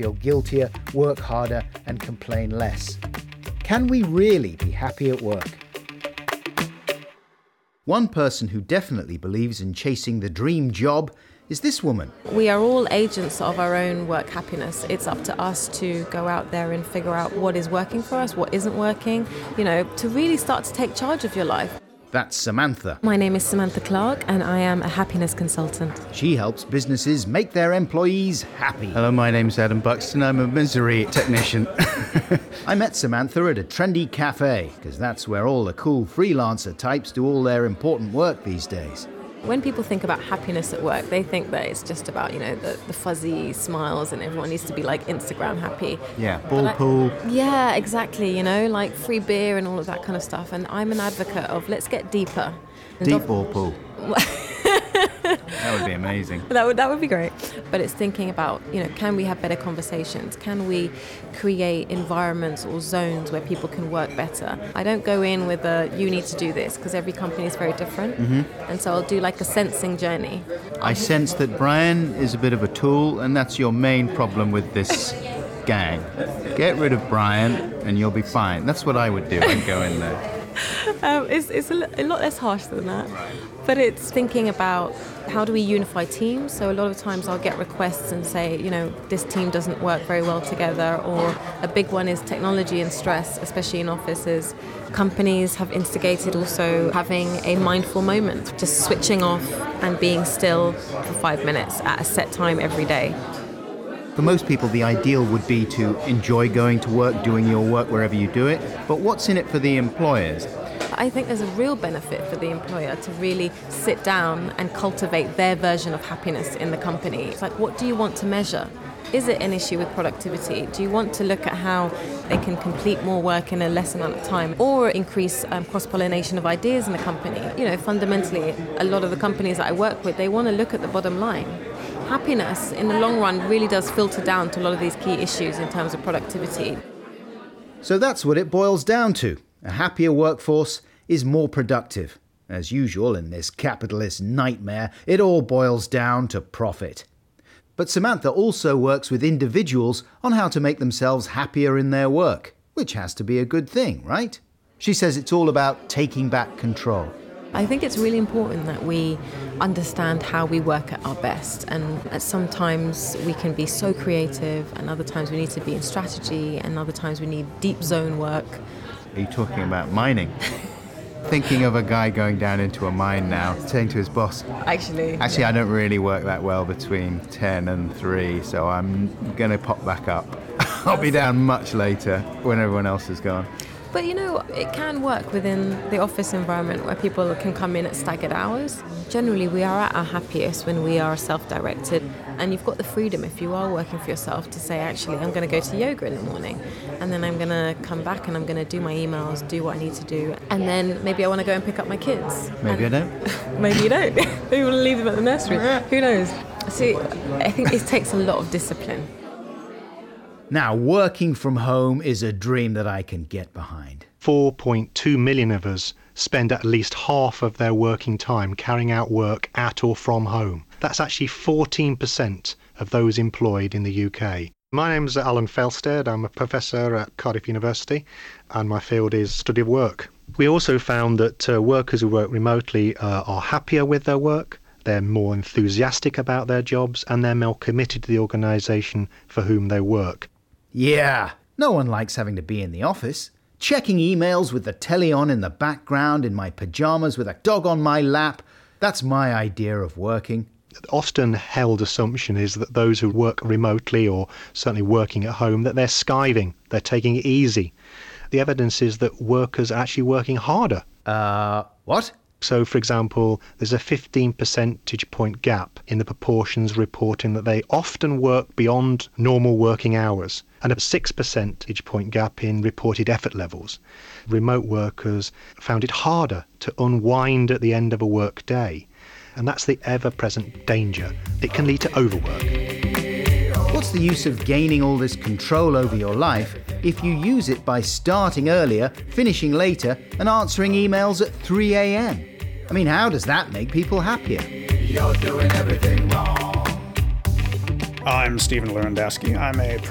feel guiltier, work harder, and complain less. Can we really be happy at work? One person who definitely believes in chasing the dream job is this woman. We are all agents of our own work happiness. It's up to us to go out there and figure out what is working for us, what isn't working, to really start to take charge of your life. That's Samantha. My name is Samantha Clark and I am a happiness consultant. She helps businesses make their employees happy. Hello, my name's Adam Buxton. I'm a misery technician. I met Samantha at a trendy cafe, because that's where all the cool freelancer types do all their important work these days. When people think about happiness at work, they think that it's just about, the fuzzy smiles and everyone needs to be like Instagram happy. Yeah, pool. Yeah, exactly, like free beer and all of that kind of stuff. And I'm an advocate of let's get deeper. Deep ball pool. That would be amazing. That would be great. But it's thinking about, can we have better conversations? Can we create environments or zones where people can work better? I don't go in with you need to do this, because every company is very different. Mm-hmm. And so I'll do like a sensing journey. I sense that Brian is a bit of a tool, and that's your main problem with this gang. Get rid of Brian and you'll be fine. That's what I would do. I'd go in there. It's a lot less harsh than that, but it's thinking about how do we unify teams. So a lot of times I'll get requests and say, this team doesn't work very well together, or a big one is technology and stress, especially in offices. Companies have instigated also having a mindful moment, just switching off and being still for 5 minutes at a set time every day. For most people, the ideal would be to enjoy going to work, doing your work wherever you do it. But what's in it for the employers? I think there's a real benefit for the employer to really sit down and cultivate their version of happiness in the company. It's like, what do you want to measure? Is it an issue with productivity? Do you want to look at how they can complete more work in a less amount of time, or increase cross-pollination of ideas in the company? Fundamentally, a lot of the companies that I work with, they want to look at the bottom line. Happiness in the long run really does filter down to a lot of these key issues in terms of productivity. So that's what it boils down to. A happier workforce is more productive. As usual in this capitalist nightmare, it all boils down to profit. But Samantha also works with individuals on how to make themselves happier in their work, which has to be a good thing, right? She says it's all about taking back control. I think it's really important that we understand how we work at our best, and sometimes we can be so creative, and other times we need to be in strategy, and other times we need deep zone work. Are you talking about mining? Thinking of a guy going down into a mine now, saying to his boss, Actually, I don't really work that well between 10 and 3, so I'm going to pop back up. I'll be down much later when everyone else is gone. But it can work within the office environment where people can come in at staggered hours. Generally, we are at our happiest when we are self-directed, and you've got the freedom, if you are working for yourself, to say, actually, I'm going to go to yoga in the morning, and then I'm going to come back and I'm going to do my emails, do what I need to do, and then maybe I want to go and pick up my kids. Maybe I don't. Maybe you don't. Maybe you want to leave them at the nursery. Who knows? See, I think it takes a lot of discipline. Now, working from home is a dream that I can get behind. 4.2 million of us spend at least half of their working time carrying out work at or from home. That's actually 14% of those employed in the UK. My name's Alan Felsted. I'm a professor at Cardiff University, and my field is study of work. We also found that workers who work remotely are happier with their work. They're more enthusiastic about their jobs, and they're more committed to the organisation for whom they work. Yeah, no one likes having to be in the office. Checking emails with the telly on in the background, in my pyjamas with a dog on my lap. That's my idea of working. The often held assumption is that those who work remotely, or certainly working at home, that they're skiving, they're taking it easy. The evidence is that workers are actually working harder. What? So, for example, there's a 15 percentage point gap in the proportions reporting that they often work beyond normal working hours, and a 6 percentage point gap in reported effort levels. Remote workers found it harder to unwind at the end of a work day, and that's the ever-present danger. It can lead to overwork. What's the use of gaining all this control over your life if you use it by starting earlier, finishing later, and answering emails at 3 a.m? I mean, how does that make people happier? You're doing everything wrong. I'm Stephen Lewandowski. I'm a